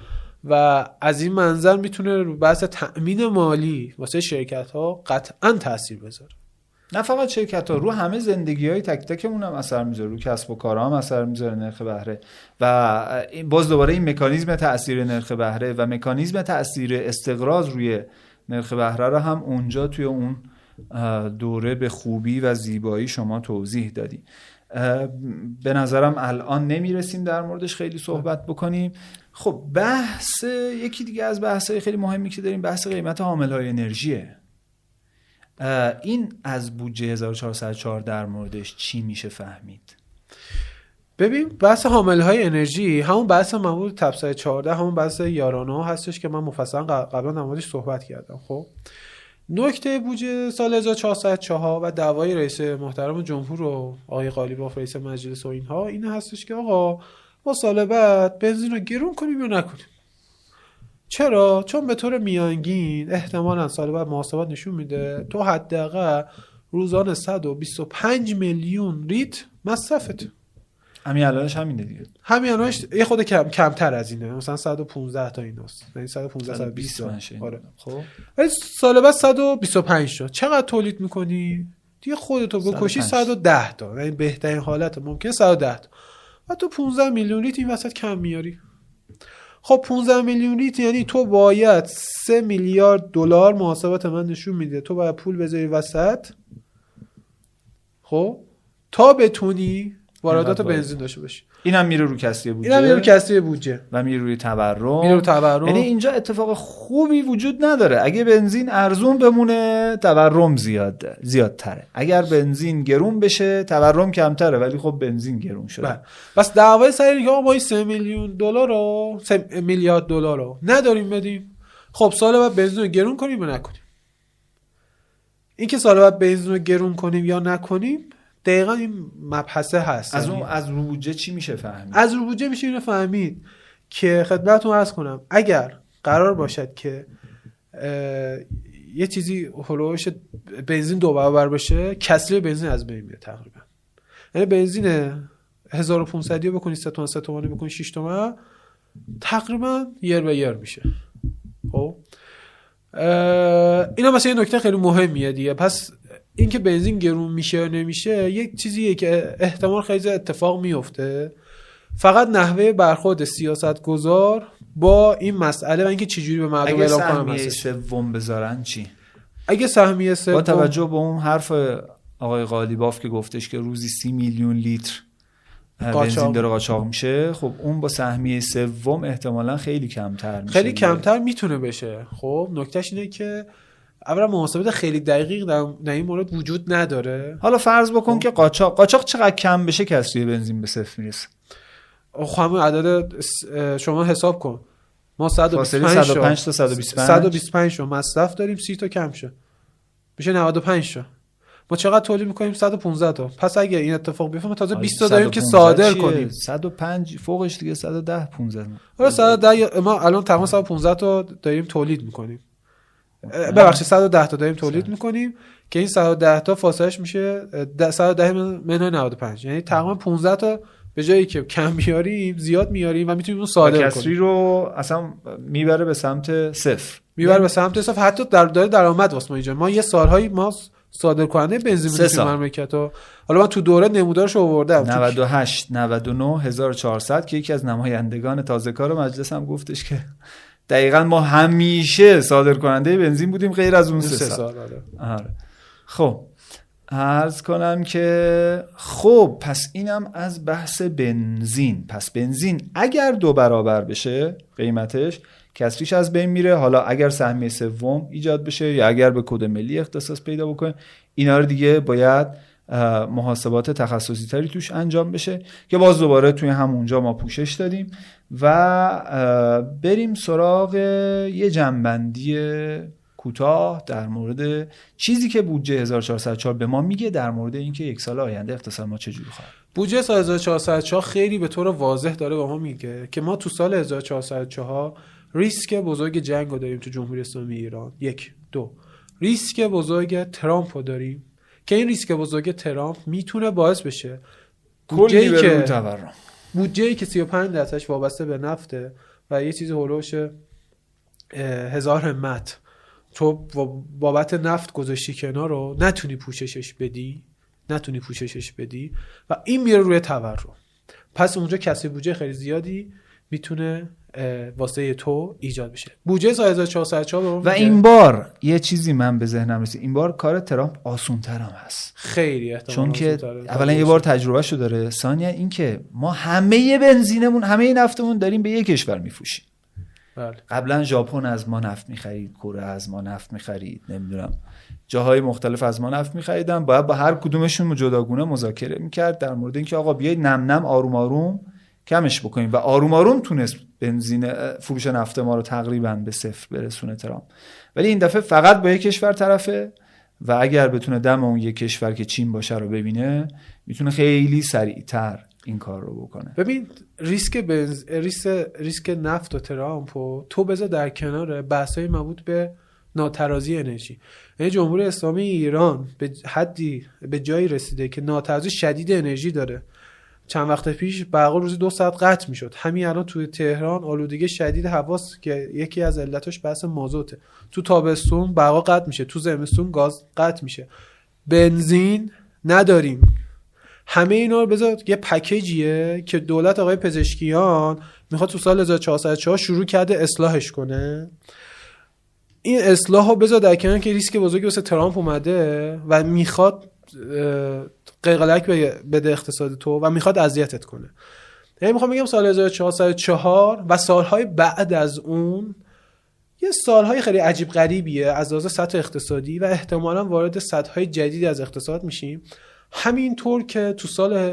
و از این منظر میتونه رو بحث تأمین مالی واسه شرکت ها قطعا تاثیر بذاره. نه فقط شرکت ها، رو همه زندگی های تک تکمون هم اثر میذاره، رو کسب و کار هم اثر میذاره نرخ بهره. و باز دوباره این مکانیزم تاثیر نرخ بهره و مکانیزم تاثیر استقراض روی نرخ بهره رو هم اونجا توی اون دوره به خوبی و زیبایی شما توضیح دادی. به نظرم الان نمیرسیم در موردش خیلی صحبت بکنیم. خب بحث یکی دیگه از بحث‌های خیلی مهمی که داریم بحث قیمت حامل‌های انرژیه. این از بودجه هزار و چهارصد و چهار در موردش چی میشه فهمید؟ ببین بحث حامل‌های انرژی همون بحث معمول تبصره چهارده، همون بحث یارانه هستش که من مفصلا قبلا در موردش صحبت کردم. خب نکته بودجه سال هزار و چهارصد و چهار و دعوای رئیس محترم جمهور و آقای قالیباف رئیس مجلس و اینها این هستش که آقا ما سال بعد بنزین رو گرون کنیم یا نکنیم. چرا؟ چون به طور میانگین احتمالاً سال بعد محاسبات نشون میده تو حداقل روزانه صد و بیست و پنج میلیون لیتر مصرفت. همین الانش همینه دیگه. همین الانش یه خود کم کمتر از اینه، مثلا صد و پانزده تا ایناست، یعنی صد و پانزده صد و بیست. آره خب ولی سال بعد صد و بیست و پنج شد. چقدر تولید میکنی؟ دیگه خودتو بکشی صد و ده تا، یعنی بهترین حالت ممکن صد و ده تا. و تو پانزده میلیون لیتر این وسط کم میاری. خب پانزده میلیون لیتر یعنی تو باید سه میلیارد دلار، محاسبات من نشون میده تو باید پول بذاری وسط، خب تا بتونی واردات بنزین داشته باشی. اینم میره رو کسری بودجه، اینم میره رو کسری بودجه و میره روی تورم. میره رو تورم. یعنی اینجا اتفاق خوبی وجود نداره. اگه بنزین ارزون بمونه تورم زیاده زیادتره، اگر بنزین گرون بشه تورم کمتره، ولی خب بنزین گرون شده. بله. بس دعوای سر اینه که ما این سه میلیون دلار رو سه میلیارد دلار رو نداریم بدیم. خب سال بعد بنزین رو گرون کنیم یا نکنیم؟ این که سال بعد بنزین رو گرون کنیم یا نکنیم دقیقاً این مبحثه هست. از اون از رو بودجه چی میشه فهمید؟ از رو بودجه میشه اینو فهمید که خدمتتون عرض کنم اگر قرار باشد که یه چیزی هولوش بنزین دو برابر بشه، کسری بنزین از بین میره تقریبا. یعنی بنزین هزار و پانصد رو بکنی سه تومن، سه تومن بکنی شش تومن، تقریبا یر به یر میشه. خب اینا مثلا یه نکته خیلی مهمیه دیگه. پس این که بنزین گرون میشه یا نمیشه یک چیزیه که احتمال خیلی اتفاق میفته، فقط نحوه برخورد سیاستگزار با این مسئله و اینکه چجوری به مردم اعلام کنم هستش. اگه سهمیه سوم بذارن چی؟ اگه سهمیه سوم با توجه به اون حرف آقای قالیباف که گفتش که روزی سی میلیون لیتر بنزین داره قاچاق میشه، خب اون با سهمیه سوم احتمالاً خیلی کمتر میشه. خیلی کمتر میتونه بشه. خب نکتهش اینه که اولا محاسبات خیلی دقیق در این مورد وجود نداره. حالا فرض بکن خب. که قاچاق قاچاق چقدر کم بشه کسری بنزین به صفر میرسه. خب همون عدد شما حساب کن. ما صد و بیست و پنج صد و پنج تا صد و بیست و پنج صد و بیست و پنج تا مصرف داریم، سی تا کم شه میشه نود و پنج تا. ما چقدر تولید میکنیم؟ صد و پانزده تا. پس اگه این اتفاق بیفته ما تازه بیست تا داریم که صادر کنیم. صد و پنج فوقش دیگه صد و ده پانزده. آره صد و ده ما الان تقریبا صد و پانزده تا داریم تولید میکنیم. ببخشید صد و ده تا داریم تولید میکنیم که این صد و ده تا فاصلهش میشه صد و ده منهای نود و پنج، یعنی تقریبا پانزده تا به جایی که کم بیاریم زیاد میاریم و میتونیم اون صادر کنیم. کسری رو اصلا میبره به سمت صفر، میبره به سمت صفر. حتی در داره درآمد واسه ما اینجا. ما یه سالهایی ما صادر کننده بنزین بودیم تو مملکت ها. حالا من تو دوره نمودارش آوردم نود و هشت نود و نه هزار و چهارصد که یکی از نمایندگان تازه‌کار مجلس هم گفتش که دقیقاً ما همیشه صادر کننده بنزین بودیم غیر از اون سه سال. آره. خب عرض کنم که خب پس اینم از بحث بنزین. پس بنزین اگر دو برابر بشه قیمتش کسریش از بین میره. حالا اگر سهمیه سوم ایجاد بشه یا اگر به کد ملی اختصاص پیدا بکنه، اینا رو دیگه باید محاسبات تخصصی تری توش انجام بشه که باز دوباره توی همونجا ما پوشش دادیم. و بریم سراغ یه جنبندی کوتاه در مورد چیزی که بودجه هزار و چهارصد و چهار به ما میگه در مورد اینکه یک سال آینده اقتصاد ما چجوری خواهد. بودجه سال هزار و چهارصد و چهار خیلی به طور واضح داره به ما میگه که ما تو سال هزار و چهارصد و چهار ریسک بزرگ جنگ رو داریم تو جمهوری اسلامی ایران. یک دو ریسک بزرگ ترامپ رو داریم که این ریسک بزرگ ترامپ میتونه باعث بشه کلی بره رو تورم بودجه‌ای که سی و پنج درصدش وابسته به نفته و یه چیزی هولوش هزار همت تو بابت نفت گذاشتی کنار رو نتونی پوششش بدی نتونی پوششش بدی و این میره روی تورم. پس اونجا کسری بودجه خیلی زیادی میتونه واسه تو ایجاد بشه. بودجه سال هزار و چهارصد و چهار و این بار یه چیزی من به ذهنم رسید، این بار کار ترامپ آسان‌تر هم هست خیلی احتمال، چون که اولا یه بار تجربهشو داره، ثانیا این که ما همه بنزینمون همه نفتمون داریم به یک کشور میفروشیم. بله. قبلا ژاپن از ما نفت میخرید، کره از ما نفت میخرید، نمیدونم جاهای مختلف از ما نفت میخریدن، باید با هر کدومشون جداگونه مذاکره میکرد در مورد اینکه آقا بیایید نم نم آروم آروم کمش بکنیم و آروم آروم تونست بنزین فروش نفت ما رو تقریبا به صفر برسونه ترامپ. ولی این دفعه فقط با یک کشور طرفه و اگر بتونه دم اون یک کشور که چین باشه رو ببینه میتونه خیلی سریعتر این کار رو بکنه. ببین ریسک بنز ریسک ریسک نفت و ترامپ و تو بذار در کنار بحث‌های مربوط به ناترازی انرژی. یعنی جمهوری اسلامی ایران به حدی به جایی رسیده که ناترازی شدید انرژی داره. چند وقت پیش برق روزی دو ساعت قطع میشد. همین الان توی تهران آلودگی شدید هواست که یکی از علتاش بحث مازوته. تو تابستون برق قطع میشه، تو زمستون گاز قطع میشه. بنزین نداریم. همه اینا رو بذار یه پکیجیه که دولت آقای پزشکیان میخواد تو سال هزار و چهارصد و چهار شروع کرده اصلاحش کنه. این اصلاحو بذار در کنار که ریسک بزرگی واسه ترامپ اومده و میخواد قلقلک بده اقتصاد تو و میخواد اذیتت کنه. یعنی میخوام بگم سال هزار و چهارصد و چهار و سالهای بعد از اون یه سالهای خیلی عجیب غریبیه از لحاظ سطح اقتصادی و احتمالاً وارد سطح‌های جدیدی از اقتصاد میشیم. همینطور که تو سال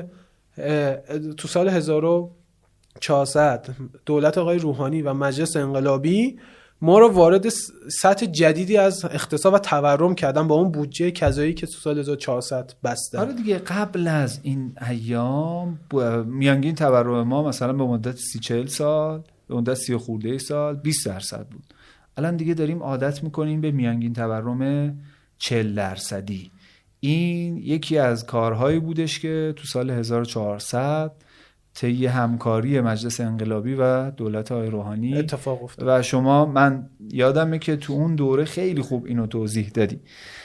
تو سال هزار و چهارصد دولت آقای روحانی و مجلس انقلابی ما رو وارد سطح جدیدی از اقتصاد و تورم کردن با اون بودجه کذایی که تو سال هزار و چهارصد بسته. آره دیگه قبل از این ایام میانگین تورم ما مثلا به مدت سی چهل سال به مدت سی خورده سال بیست درصد بود. الان دیگه داریم عادت میکنیم به میانگین تورم چهل درصدی. این یکی از کارهایی بودش که تو سال هزار و چهارصد طی همکاری مجلس انقلابی و دولت آقای روحانی اتفاق افتاد و شما من یادمه که تو اون دوره خیلی خوب اینو توضیح دادی.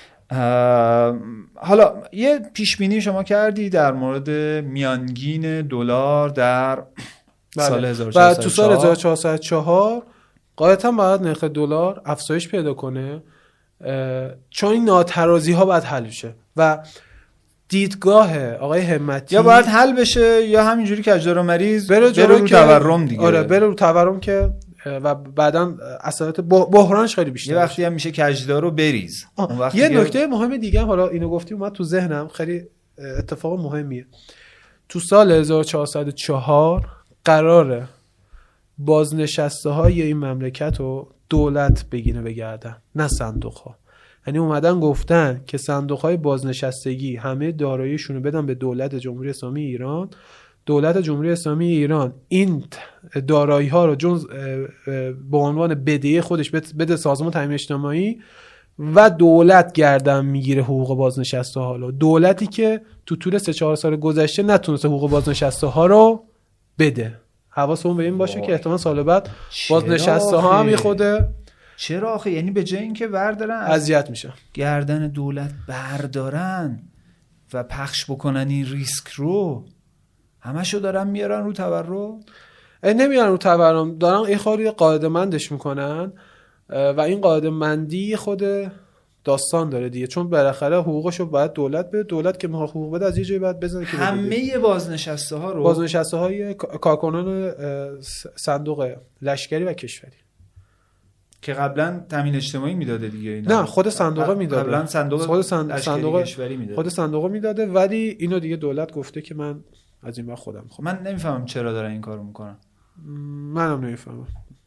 حالا یه پیش بینی شما کردی در مورد میانگین دلار در سال هزار و چهارصد و چهار و تو سال هزار و چهارصد و چهار غالبا باید نرخ دلار افزایش پیدا کنه چون این ناترازی ها باید حل بشه و دیدگاه آقای همتی یا باید حل بشه یا همینجوری که اجدار و مریض بره, بره رو تورم دیگه. آره بره رو تورم که و بعداً اثرات بحرانش خیلی بیشتر. یه وقتی هم میشه کجدار رو بریز. اون وقت یه دیگه... نکته مهم دیگه هم حالا اینو گفتی اومد تو ذهنم، خیلی اتفاق مهمیه. تو سال هزار و چهارصد و چهار قراره بازنشسته های این مملکت رو دولت بگینه بگردن نه صندوق ها. یعنی اومدن گفتن که صندوق های بازنشستگی همه داراییشون رو بدن به دولت جمهوری اسلامی ایران. دولت جمهوری اسلامی ایران این دارایی ها رو جز به عنوان بدهی خودش بده سازمان تامین اجتماعی و دولت گردن میگیره حقوق بازنشسته ها رو. دولتی که تو طول سه چهار سال گذشته نتونسته حقوق بازنشسته ها رو بده. حواسمون به این باشه که احتمال سال بعد بازنشسته ها هم خود چرا آخه یعنی به جای اینکه بردارن اذیت میشه گردن دولت بردارن و پخش بکنن این ریسک رو همشو دارن میارن رو تورم. نمیارن رو تورم، دارن این خالی قاعده مندش میکنن و این قاعده مندی خود داستان داره دیگه، چون بالاخره حقوقشو باید دولت بده. دولت که میخواد حقوق بده از یه جایی باید بزنه که همه بازنشسته ها رو بازنشسته های کارکنان صندوق لشکری و کشوری که قبلا تامین اجتماعی میداده دیگه اینا. نه خود صندوق میداده. قبلا صندوق خود صندوق کشوری میداده. خود صندوق میداده ولی اینو دیگه دولت گفته که من از این بعد خودم میخوام. من نمیفهمم چرا دارن این کارو میکنن. منم نمیفهمم.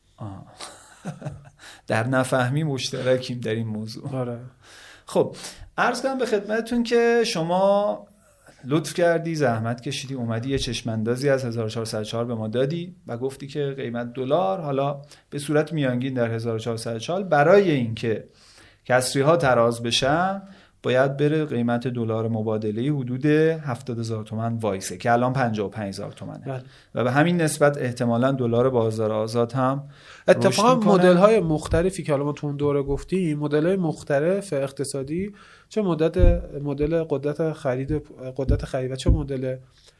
در نفهمی مشترکیم در این موضوع. آره. خب عرض کنم به خدمتتون که شما لطف کردی، زحمت کشیدی، اومدی یه چشماندازی از هزار و چهارصد و چهار به ما دادی و گفتی که قیمت دلار حالا به صورت میانگین در هزار و چهارصد و چهار برای اینکه کسری ها تراز بشن باید بره قیمت دلار مبادله حدود هفتاد هزار تومان وایسه که الان پنجاه و پنج هزار تومانه بله. و به همین نسبت احتمالاً دلار بازار آزاد هم اتفاقا مدل های مختلفی که حالا ما تو اون دوره گفتیم، مدل های مختلف اقتصادی، چه مدت مدل قدرت خرید قدرت خرید و چه مدل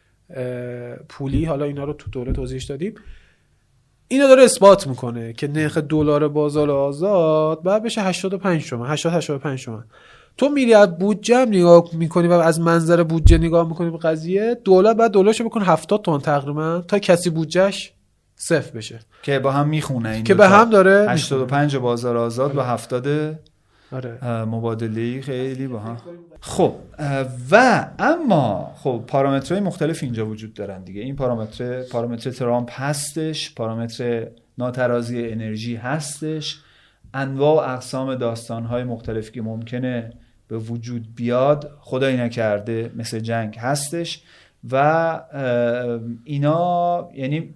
پولی، حالا اینا رو تو دوره توضیحش دادیم، اینا داره اثبات میکنه که نرخ دلار بازار آزاد باید بشه هشتاد و پنج تومن، هشتاد هشتاد و پنج تومن. تو میری از بودجه هم نگاه میکنی و از منظر بودجه نگاه میکنی به قضیه، دولت بعد دلارشو بکنه هفتاد تومن تقریبا تا کسی بودجهش صفر بشه، که با هم میخونه این که به هم داره هشتاد و پنج بازار آزاد با هفتاد آره. مبادله‌ای خیلی با هم. خب و اما خب پارامترهای مختلف اینجا وجود دارن دیگه. این پارامتر پارامتر ترامپ هستش، پارامتر ناترازی انرژی هستش، انواع و اقسام داستان‌های مختلفی که ممکنه به وجود بیاد خدایی نکرده مثل جنگ هستش و اینا یعنی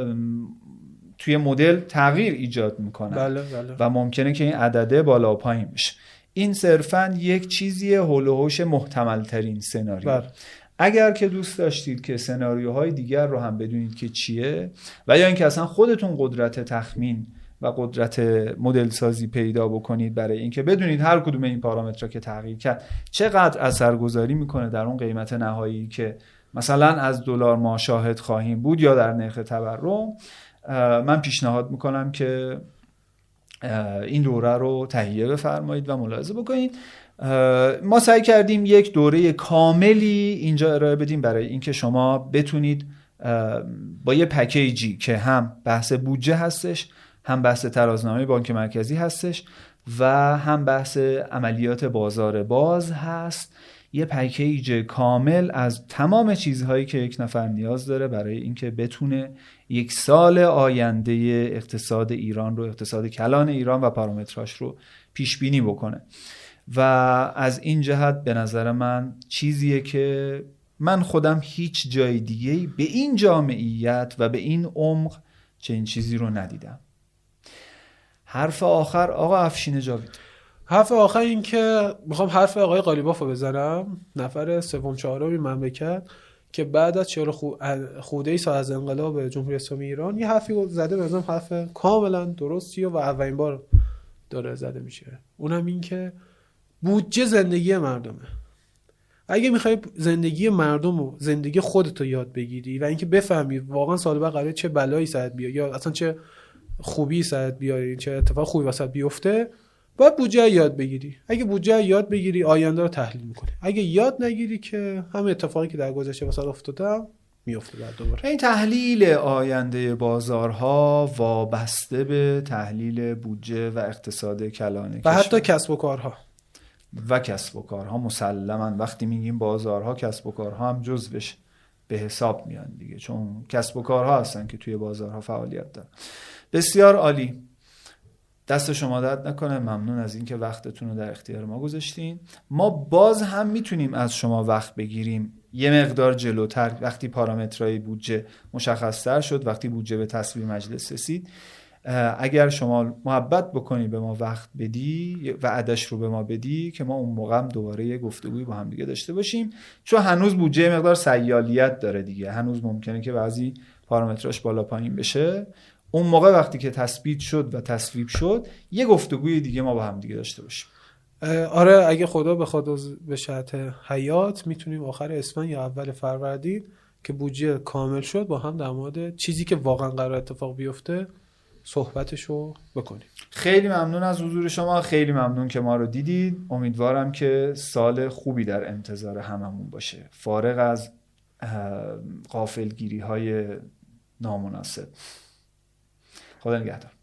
توی مدل تغییر ایجاد میکنن. بله بله. و ممکنه که این عدده بالا و پایین بشه. این صرفاً یک چیزیه هول و هوش محتمل ترین سناریو. بله. اگر که دوست داشتید که سناریوهای دیگر رو هم بدونید که چیه و یا اینکه اصلا خودتون قدرت تخمین و قدرت مدل سازی پیدا بکنید برای اینکه بدونید هر کدوم این پارامترها که تغییر کرد چقدر اثرگذاری میکنه در اون قیمت نهایی که مثلا از دلار ما شاهد خواهیم بود یا در نرخ تورم، من پیشنهاد میکنم که این دوره رو تهیه بفرمایید و ملاحظه بکنید. ما سعی کردیم یک دوره کاملی اینجا ارائه بدیم برای اینکه شما بتونید با یه پکیجی که هم بحث بودجه هستش، هم بحث ترازنامه بانک مرکزی هستش و هم بحث عملیات بازار باز هست، یه پکیج کامل از تمام چیزهایی که یک نفر نیاز داره برای اینکه بتونه یک سال آینده اقتصاد ایران رو، اقتصاد کلان ایران و پارامتراش رو پیش بینی بکنه. و از این جهت به نظر من چیزیه که من خودم هیچ جای دیگه‌ای به این جامعیت و به این عمق چنین چیزی رو ندیدم. حرف آخر آقا افشین جاوید. حرف آخر این که میخوام حرف آقای قالیباف رو بزنم، نفر سوم چهارم مملکت که بعد از چهل خورده ای سال از انقلاب جمهوری اسلامی ایران یه حرفی زده، به نظرم حرف کاملا درستی و اولین بار داره زده میشه. اونم این که بودجه زندگی مردمه. اگه میخوای زندگی مردم و زندگی خودت رو یاد بگیری و اینکه بفهمی واقعا سال بعد قراره چه بلایی سرت بیاد یا اصلا چه خوبی سرت بیاد، چه اتفاق خوبی واسط بیفته، باید بودجه یاد بگیری. اگه بودجه یاد بگیری آینده رو تحلیل میکنی. اگه یاد نگیری که همه اتفاقی که در گذشته واسط افتاده میفته بعد دوباره. این تحلیل آینده بازارها وابسته به تحلیل بودجه و اقتصاد کلان و حتی کسب و کارها و کسب و کارها مسلماً وقتی میگیم بازارها کسب و کارها هم جزوش به حساب میان دیگه، چون کسب و کارها هستن که توی بازارها فعالیت دارن. بسیار عالی، دست شما درد نکنه، ممنون از اینکه وقتتون رو در اختیار ما گذاشتین. ما باز هم میتونیم از شما وقت بگیریم یه مقدار جلوتر وقتی پارامترهای بودجه مشخص‌تر شد، وقتی بودجه به تصویب مجلس رسید. اگر شما محبت بکنی به ما وقت بدی و عدش رو به ما بدی که ما اون موقع هم دوباره یه گفتگوی با هم دیگه داشته باشیم، چون هنوز بودجه مقدار سیالیت داره دیگه، هنوز ممکنه که بعضی پارامتراش بالا پایین بشه. اون موقع وقتی که تثبیت شد و تصویب شد یه گفتگوی دیگه ما با هم دیگه داشته باشیم. آره اگه خدا بخواد به شرط حیات میتونیم آخر اسفند یا اول فروردین که بودجه کامل شد با هم در مورد چیزی که واقعا قرار اتفاق بیفته صحبتشو بکنیم. خیلی ممنون از حضور شما، خیلی ممنون که ما رو دیدید. امیدوارم که سال خوبی در انتظار هممون باشه، فارغ از غافلگیری های نامناسب. خدا نگهدار.